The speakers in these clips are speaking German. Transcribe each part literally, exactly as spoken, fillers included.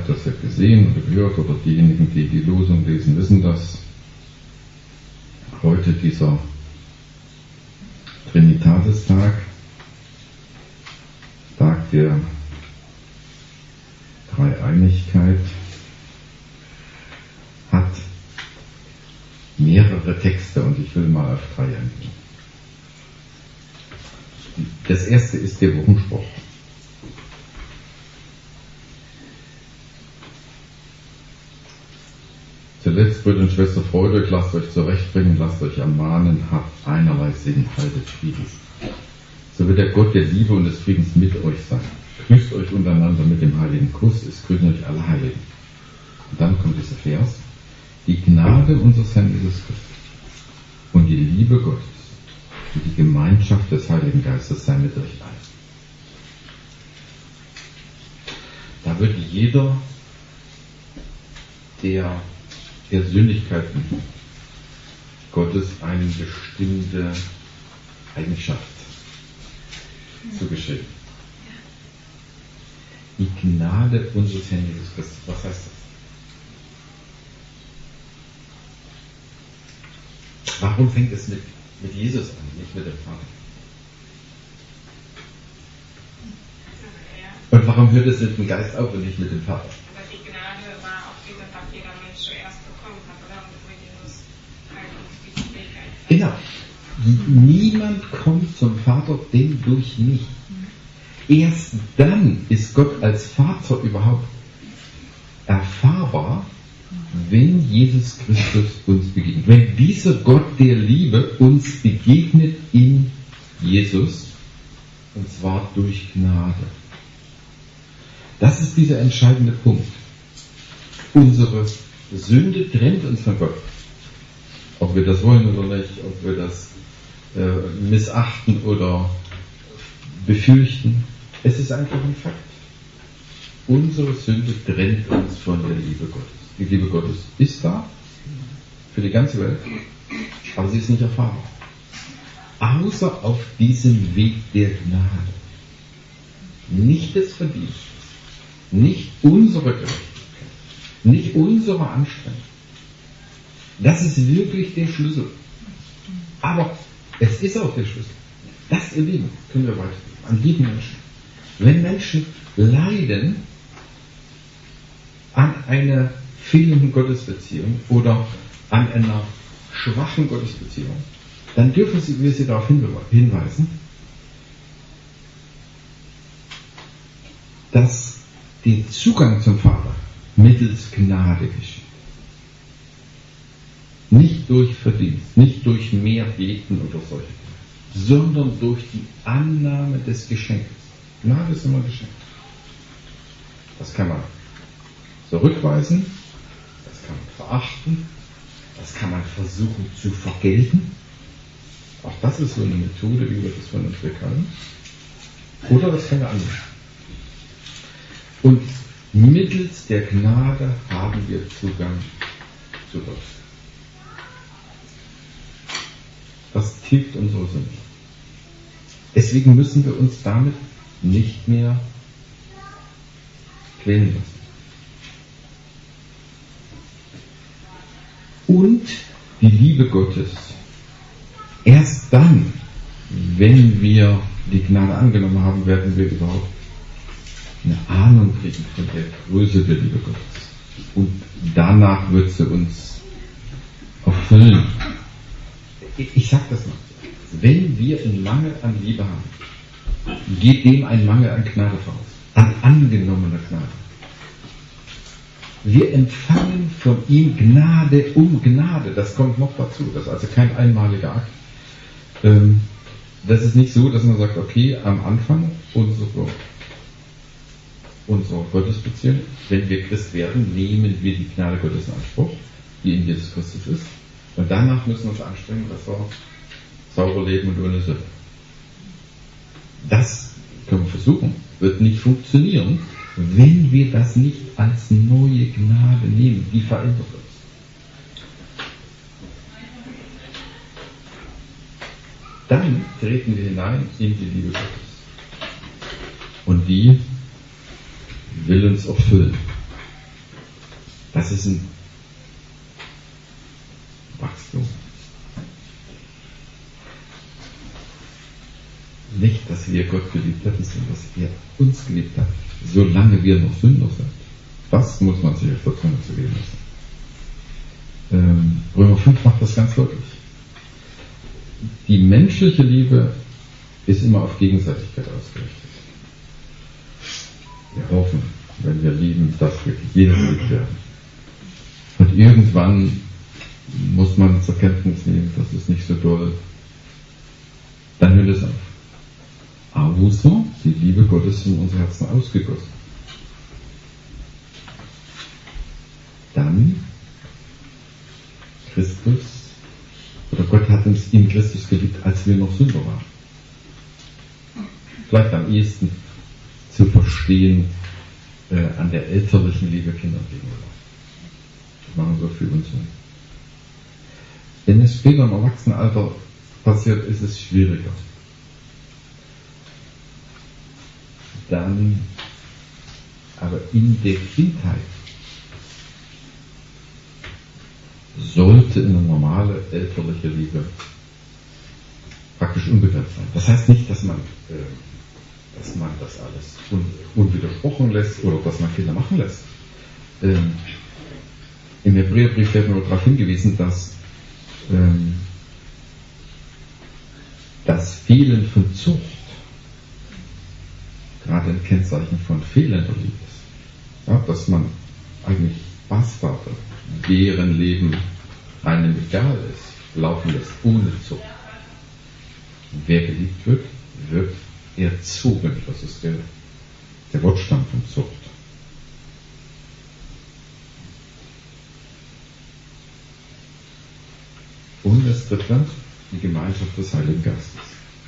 habt das ja gesehen oder gehört, oder diejenigen, die die Losung lesen, wissen das. Heute dieser Trinitatis-Tag, Tag der Dreieinigkeit, hat mehrere Texte und ich will mal auf drei eingehen. Das erste ist der Wochenspruch. Zuletzt, Brüder und Schwester, freut euch, lasst euch zurechtbringen, lasst euch ermahnen, habt einerlei Sinn, haltet Frieden. So wird der Gott der Liebe und des Friedens mit euch sein. Grüßt euch untereinander mit dem heiligen Kuss, es grüßen euch alle Heiligen. Und dann kommt dieser Vers: Die Gnade unseres Herrn Jesus Christus und die Liebe Gottes und die Gemeinschaft des Heiligen Geistes sei mit euch allen. Da wird jeder der Persönlichkeiten Gottes eine bestimmte Eigenschaft zugeschrieben. Die Gnade unseres Herrn Jesus Christus. Was heißt das? Warum fängt es mit, mit Jesus an, nicht mit dem Vater? Und warum hört es mit dem Geist auf und nicht mit dem Vater? Aber die Gnade war auf dieser Tag jeder Mensch zuerst bekommen hat, oder? Und bevor Jesus halt uns die Fähigkeit. Genau. Niemand kommt zum Vater, denn durch mich. Erst dann ist Gott als Vater überhaupt erfahrbar, wenn Jesus Christus uns begegnet. Wenn dieser Gott der Liebe uns begegnet in Jesus, und zwar durch Gnade. Das ist dieser entscheidende Punkt. Unsere Sünde trennt uns von Gott. Ob wir das wollen oder nicht, ob wir das äh, missachten oder befürchten. Es ist einfach ein Fakt. Unsere Sünde trennt uns von der Liebe Gottes. Die Liebe Gottes ist da für die ganze Welt, aber sie ist nicht erfahrbar. Außer auf diesem Weg der Gnade. Nicht des Verdienstes, nicht unsere Gerechtigkeit, nicht unsere Anstrengung. Das ist wirklich der Schlüssel. Aber es ist auch der Schlüssel. Das, ihr Lieben, können wir weitergeben an jeden Menschen. Wenn Menschen leiden an einer fehlenden Gottesbeziehung oder an einer schwachen Gottesbeziehung, dann dürfen sie, wir sie darauf hinweisen, dass der Zugang zum Vater mittels Gnade geschieht. Nicht durch Verdienst, nicht durch mehr Beten oder solche Dinge, sondern durch die Annahme des Geschenkes. Gnade ist immer Geschenk. Das kann man zurückweisen, das kann man verachten, das kann man versuchen zu vergelten. Auch das ist so eine Methode, wie wir das von uns bekommen. Oder das kann man annehmen. Und mittels der Gnade haben wir Zugang zu Gott. Das tilgt unsere Sünde. Deswegen müssen wir uns damit nicht mehr quälen lassen. Und die Liebe Gottes. Erst dann, wenn wir die Gnade angenommen haben, werden wir überhaupt eine Ahnung kriegen von der Größe der Liebe Gottes. Und danach wird sie uns erfüllen. Ich, ich sage das noch. Wenn wir einen Mangel an Liebe haben, geht dem ein Mangel an Gnade voraus. An angenommener Gnade. Wir empfangen von ihm Gnade um Gnade. Das kommt noch dazu. Das ist also kein einmaliger Akt. Ähm, das ist nicht so, dass man sagt, okay, am Anfang unserer, unserer Gottesbeziehung, wenn wir Christ werden, nehmen wir die Gnade Gottes in Anspruch, die in Jesus Christus ist. Und danach müssen wir uns anstrengen, dass wir sauber leben und ohne Sünde. Das können wir versuchen, wird nicht funktionieren, wenn wir das nicht als neue Gnade nehmen, die verändert uns. Dann treten wir hinein in die Liebe Gottes. Und die will uns erfüllen. Das ist ein Wachstum. Nicht, dass wir Gott geliebt hätten, sondern dass er uns geliebt hat, solange wir noch Sünder sind. Das muss man sich auf der Zunge zu geben lassen. Ähm, Römer fünf macht das ganz deutlich. Die menschliche Liebe ist immer auf Gegenseitigkeit ausgerichtet. Wir hoffen, wenn wir lieben, dass wirklich jeder geliebt werden. Und irgendwann muss man zur Kenntnis nehmen, das ist nicht so doll. Dann hört es auf. Außer die Liebe Gottes in unser Herzen ausgegossen. Dann Christus, oder Gott hat uns in Christus geliebt, als wir noch Sünder waren. Vielleicht am ehesten zu verstehen äh, an der elterlichen Liebe Kindern gegenüber. Das machen wir für uns. Wenn es später im Erwachsenenalter passiert, ist es schwieriger. Dann, aber in der Kindheit sollte eine normale elterliche Liebe praktisch unbegrenzt sein. Das heißt nicht, dass man, äh, dass man das alles un, unwidersprochen lässt oder dass man Kinder machen lässt. Ähm, Im Hebräerbrief wird nur darauf hingewiesen, dass ähm, das Fehlen von Zucht gerade ein Kennzeichen von fehlender Liebe ist. Ja, dass man eigentlich Bastarde, deren Leben einem egal ist, laufen lässt ohne Zucht. Und wer geliebt wird, wird erzogen. Das ist der, der Wortstamm von Zucht. Und das dritte, die Gemeinschaft des Heiligen Geistes.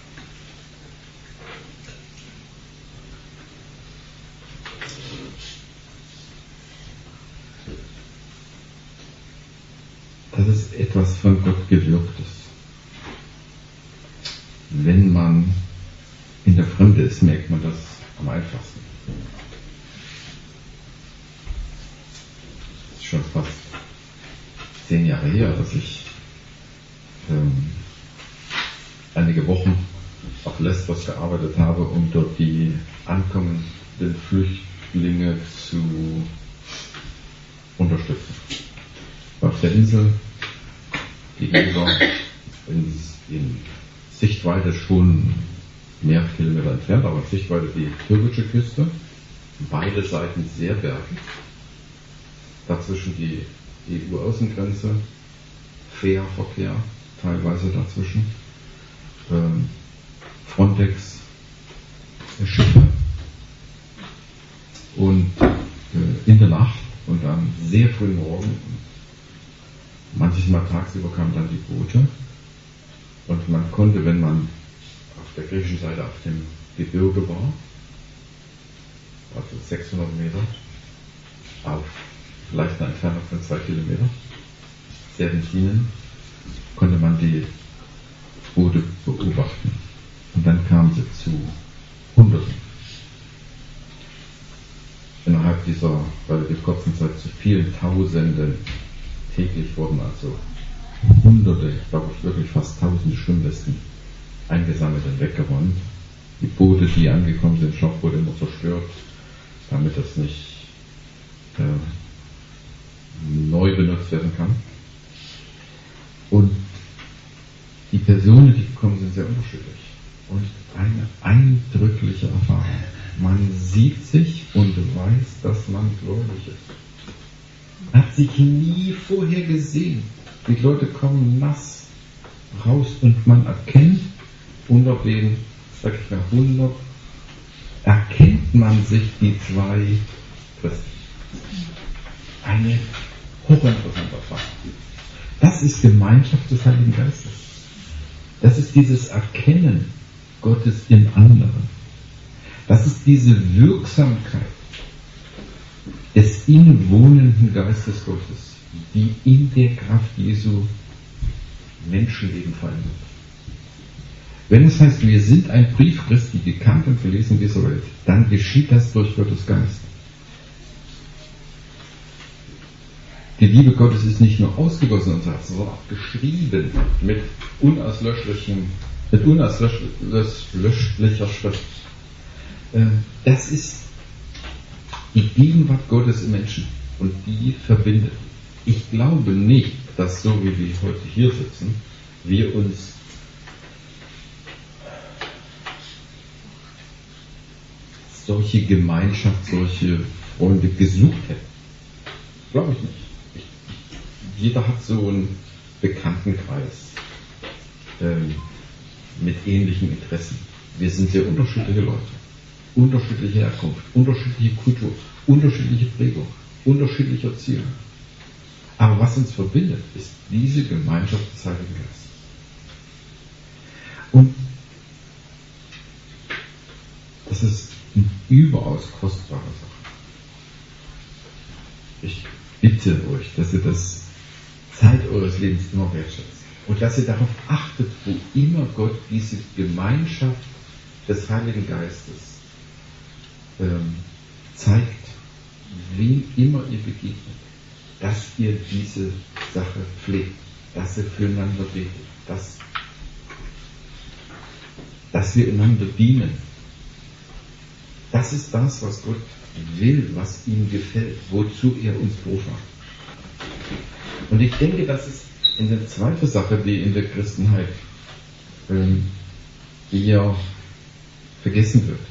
Das ist etwas von Gott Gewirktes. Wenn man in der Fremde ist, merkt man das am einfachsten. Das ist schon fast zehn Jahre her, dass ich ähm, einige Wochen auf Lesbos gearbeitet habe, um dort die ankommenden Flüchtlinge zu unterstützen. Auf der Insel gegenüber in, in Sichtweite schon mehr Kilometer entfernt, aber in Sichtweite die türkische Küste, beide Seiten sehr bergig, dazwischen die E U-Außengrenze, Fährverkehr teilweise dazwischen, ähm, Frontex Schiffe und äh, in der Nacht und dann sehr früh morgen, manches Mal tagsüber kamen dann die Boote und man konnte, wenn man auf der griechischen Seite auf dem Gebirge war, also sechshundert Meter, auf vielleicht eine Entfernung von zwei Kilometer, Serpentinen, konnte man die Boote beobachten. Und dann kamen sie zu Hunderten. Innerhalb dieser relativ kurzen Zeit zu vielen Tausenden. Täglich wurden also Hunderte, ich glaube wirklich fast Tausende Schwimmwesten eingesammelt und weggeräumt. Die Boote, die angekommen sind, Schlauchboote immer zerstört, damit das nicht äh, neu benutzt werden kann. Und die Personen, die gekommen sind, sehr unterschiedlich. Und eine eindrückliche Erfahrung. Man sieht sich und weiß, dass man gläubig ist. Man hat sich nie vorher gesehen. Die Leute kommen nass raus und man erkennt unter den, sag ich mal, hundert, erkennt man sich die zwei Christen. Eine hochinteressante Erfahrung. Das ist Gemeinschaft des Heiligen Geistes. Das ist dieses Erkennen Gottes im anderen. Das ist diese Wirksamkeit des innewohnenden Geistes Gottes, die in der Kraft Jesu Menschenleben verändert. Wenn es heißt, wir sind ein Brief Christi, gekannt und gelesen in dieser Welt, dann geschieht das durch Gottes Geist. Die Liebe Gottes ist nicht nur ausgegossen in unser Herz, sondern auch geschrieben mit unauslöschlichem, mit unauslöschlicher Schrift. Das ist die Gegenwart Gottes im Menschen und die verbindet. Ich glaube nicht, dass so wie wir heute hier sitzen, wir uns solche Gemeinschaft, solche Freunde gesucht hätten. Glaube ich nicht. Ich, jeder hat so einen Bekanntenkreis ähm, mit ähnlichen Interessen. Wir sind sehr unterschiedliche Leute. Unterschiedliche Herkunft, unterschiedliche Kultur, unterschiedliche Prägung, unterschiedliche Erziehung. Aber was uns verbindet, ist diese Gemeinschaft des Heiligen Geistes. Und das ist eine überaus kostbare Sache. Ich bitte euch, dass ihr das Zeit eures Lebens immer wertschätzt. Und dass ihr darauf achtet, wo immer Gott diese Gemeinschaft des Heiligen Geistes ähm, zeigt, wem immer ihr begegnet, dass ihr diese Sache pflegt, dass ihr füreinander betet, dass, dass wir einander dienen. Das ist das, was Gott will, was ihm gefällt, wozu er uns berufen hat. Und ich denke, das ist eine zweite Sache, die in der Christenheit ähm, eher vergessen wird.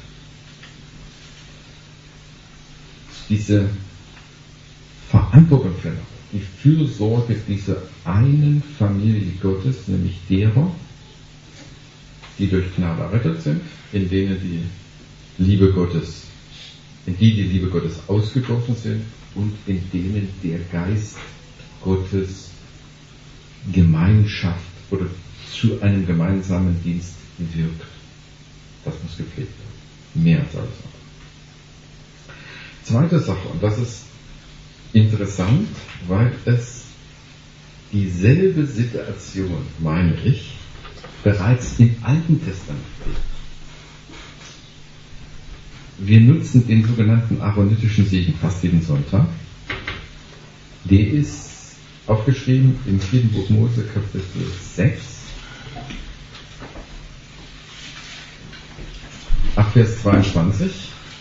Diese Verantwortung für die Fürsorge dieser einen Familie Gottes, nämlich derer, die durch Gnade errettet sind, in denen die Liebe Gottes, in die die Liebe Gottes ausgegossen sind und in denen der Geist Gottes Gemeinschaft oder zu einem gemeinsamen Dienst wirkt. Das muss gepflegt werden. Mehr als alles andere. Zweite Sache, und das ist interessant, weil es dieselbe Situation, meine ich, bereits im Alten Testament steht. Wir nutzen den sogenannten aaronitischen Segen fast jeden Sonntag. Der ist aufgeschrieben im vierten Buch Mose, Kapitel sechs, ab Vers zweiundzwanzig.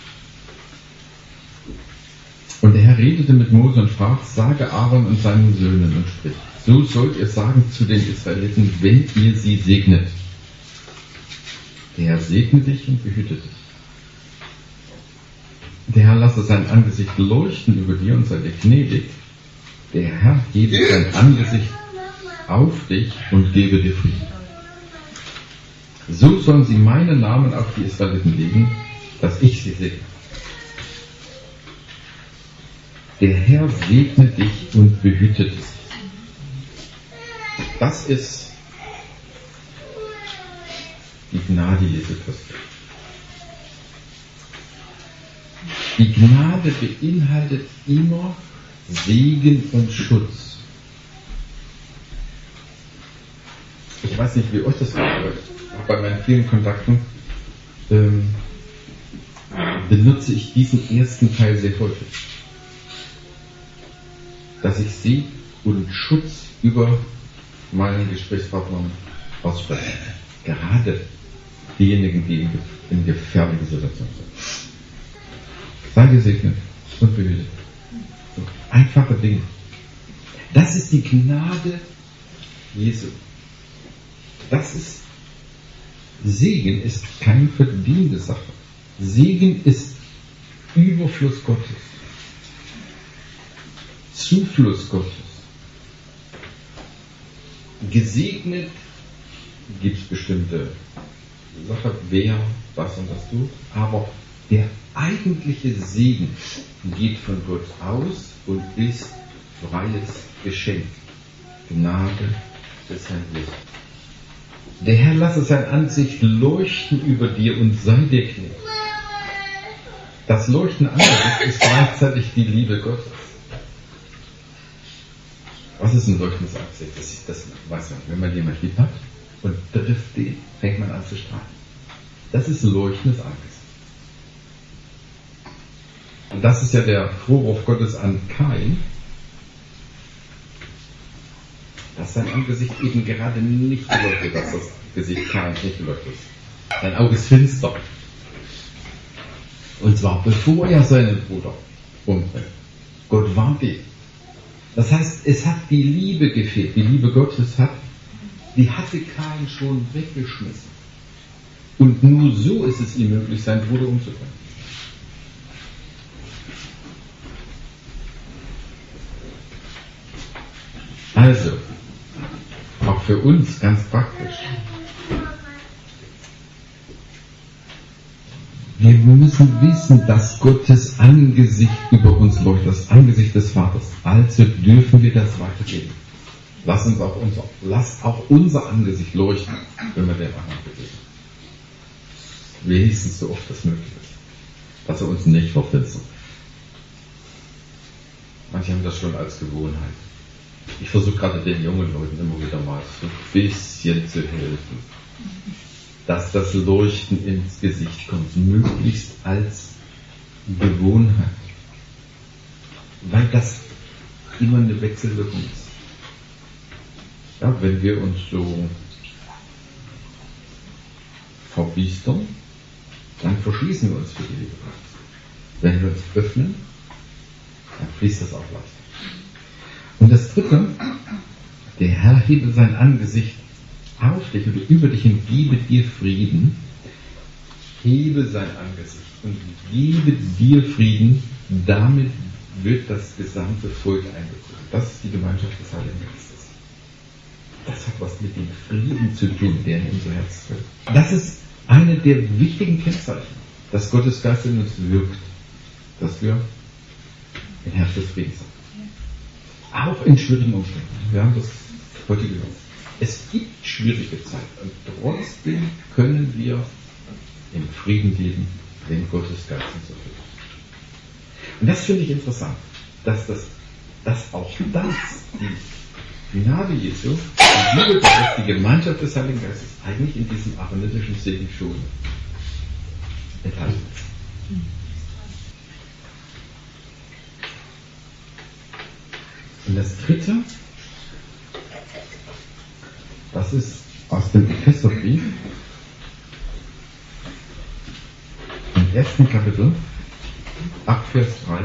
Und der Herr redete mit Mose und sprach, sage Aaron und seinen Söhnen und sprich, so sollt ihr sagen zu den Israeliten, wenn ihr sie segnet. Der Herr segne dich und behüte dich. Der Herr lasse sein Angesicht leuchten über dir und sei dir gnädig. Der Herr hebe sein Angesicht auf dich und gebe dir Frieden. So sollen sie meinen Namen auf die Israeliten legen, dass ich sie segne. Der Herr segne dich und behüte dich. Das ist die Gnade Jesu Christi. Die Gnade beinhaltet immer Segen und Schutz. Ich weiß nicht, wie euch das geht, aber bei meinen vielen Kontakten ähm, benutze ich diesen ersten Teil sehr häufig. Dass ich Segen und Schutz über meinen Gesprächspartnern ausspreche. Gerade diejenigen, die in, in gefährlichen Situationen sind. Sei gesegnet und behütet. So, einfache Dinge. Das ist die Gnade Jesu. Das ist, Segen ist keine verdiente Sache. Segen ist Überfluss Gottes. Zufluss Gottes. Gesegnet gibt es bestimmte Sachen, wer was und das tut, aber der eigentliche Segen geht von Gott aus und ist freies Geschenk. Gnade des Herrn Jesu. Der Herr lasse sein Angesicht leuchten über dir und sei dir gnädig. Das leuchtende Angesicht ist gleichzeitig die Liebe Gottes. Was ist ein leuchtendes Angesicht? Das, das weiß man, wenn man jemanden lieb hat und trifft den, fängt man an zu strahlen. Das ist ein leuchtendes Angesicht. Und das ist ja der Vorwurf Gottes an Kain. dass sein Angesicht eben gerade nicht beleuchtet, dass das Gesicht kein nicht beleuchtet ist. Sein Auge ist finster. Und zwar bevor er seinen Bruder umbringt. Gott warnt ihn. Das heißt, es hat die Liebe gefehlt. Die Liebe Gottes hat, die hatte Kain schon weggeschmissen. Und nur so ist es ihm möglich, seinen Bruder umzubringen. Also, auch für uns ganz praktisch. Wir müssen wissen, dass Gottes Angesicht über uns leuchtet, das Angesicht des Vaters. Also dürfen wir das weitergeben. Lass uns auch unser, lasst auch unser Angesicht leuchten, wenn wir dem anderen begegnen. Wenigstens so oft das möglich ist. Dass er uns nicht verfinstert. Manche haben das schon als Gewohnheit. Ich versuche gerade den jungen Leuten immer wieder mal so ein bisschen zu helfen, dass das Leuchten ins Gesicht kommt, möglichst als Gewohnheit. Weil das immer eine Wechselwirkung ist. Ja, wenn wir uns so verbiestern, dann verschließen wir uns für die Liebe Gottes. Wenn wir uns öffnen, dann fließt das auch leichter. Und das Dritte, der Herr hebe sein Angesicht auf dich oder über dich und gebe dir Frieden. Hebe sein Angesicht und gebe dir Frieden. Damit wird das gesamte Volk einbezogen. Das ist die Gemeinschaft des Heiligen Geistes. Das hat was mit dem Frieden zu tun, der in unser Herz fällt. Das ist eine der wichtigen Kennzeichen, dass Gottes Geist in uns wirkt, dass wir ein Herz des Friedens haben. Auch in schwierigen Umständen. Wir haben das heute gehört. Es gibt schwierige Zeiten und trotzdem können wir im Frieden leben, wenn Gottes Geist uns erfüllt. Und das finde ich interessant, dass, das, dass auch das, die Gnade Jesu, die Liebe Gottes, die Gemeinschaft des Heiligen Geistes eigentlich in diesem aronitischen Segen schon enthalten ist. Und das Dritte, das ist aus dem Epheserbrief, im ersten Kapitel, ab Vers drei.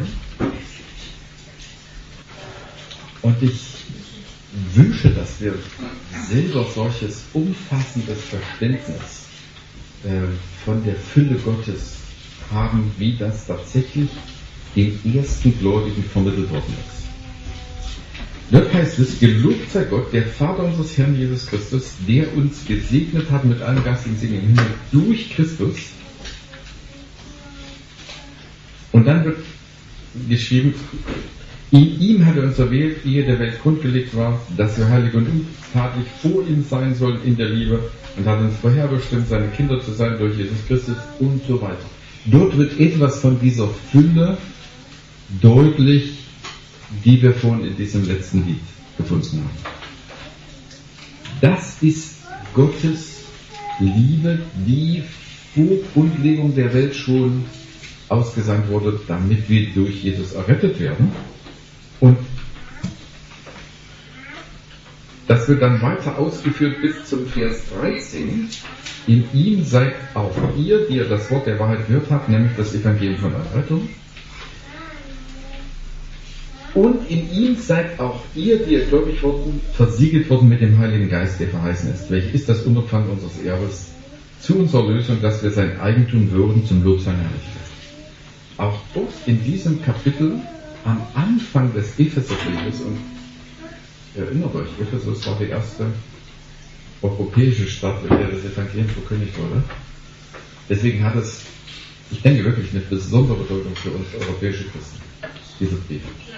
Und ich wünsche, dass wir selber solches umfassendes Verständnis äh, von der Fülle Gottes haben, wie das tatsächlich den ersten Gläubigen vermittelt worden ist. Dort heißt es, gelobt sei Gott, der Vater unseres Herrn Jesus Christus, der uns gesegnet hat mit allem geistigen Segen im Himmel durch Christus. Und dann wird geschrieben, in ihm hat er uns erwählt, ehe der Welt grundgelegt war, dass wir heilig und untadelig vor ihm sein sollen in der Liebe und hat uns vorherbestimmt, seine Kinder zu sein durch Jesus Christus und so weiter. Dort wird etwas von dieser Fülle deutlich, die wir vorhin in diesem letzten Lied gefunden haben. Das ist Gottes Liebe, die vor Grundlegung der Welt schon ausgesandt wurde, damit wir durch Jesus errettet werden. Und das wird dann weiter ausgeführt bis zum Vers dreizehn. In ihm seid auch ihr, die ihr das Wort der Wahrheit gehört habt, nämlich das Evangelium von eurer Rettung. Und in ihm seid auch ihr, die ihr gläubig wurden, versiegelt worden mit dem Heiligen Geist, der verheißen ist. Welches ist das Unterpfand unseres Erbes zu unserer Lösung, dass wir sein Eigentum würden zum Lob seiner Herrlichkeit. Auch dort in diesem Kapitel am Anfang des Epheserbriefes, und erinnert euch, Ephesus war die erste europäische Stadt, in der das Evangelium verkündigt wurde. Deswegen hat es, ich denke wirklich, eine besondere Bedeutung für uns europäische Christen, dieser Brief.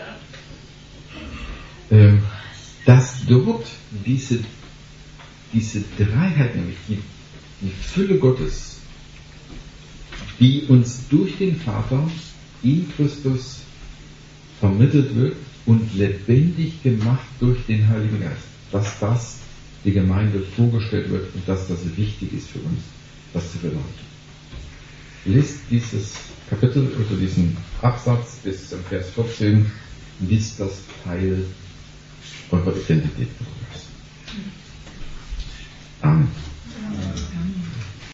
Ähm, dass dort diese, diese Dreiheit, nämlich die, die Fülle Gottes, die uns durch den Vater in Christus vermittelt wird und lebendig gemacht durch den Heiligen Geist, dass das die Gemeinde vorgestellt wird und dass das wichtig ist für uns, das zu verlauten. Lest dieses Kapitel oder diesen Absatz bis zum Vers vierzehn, bis das Teil eurer Identität wird.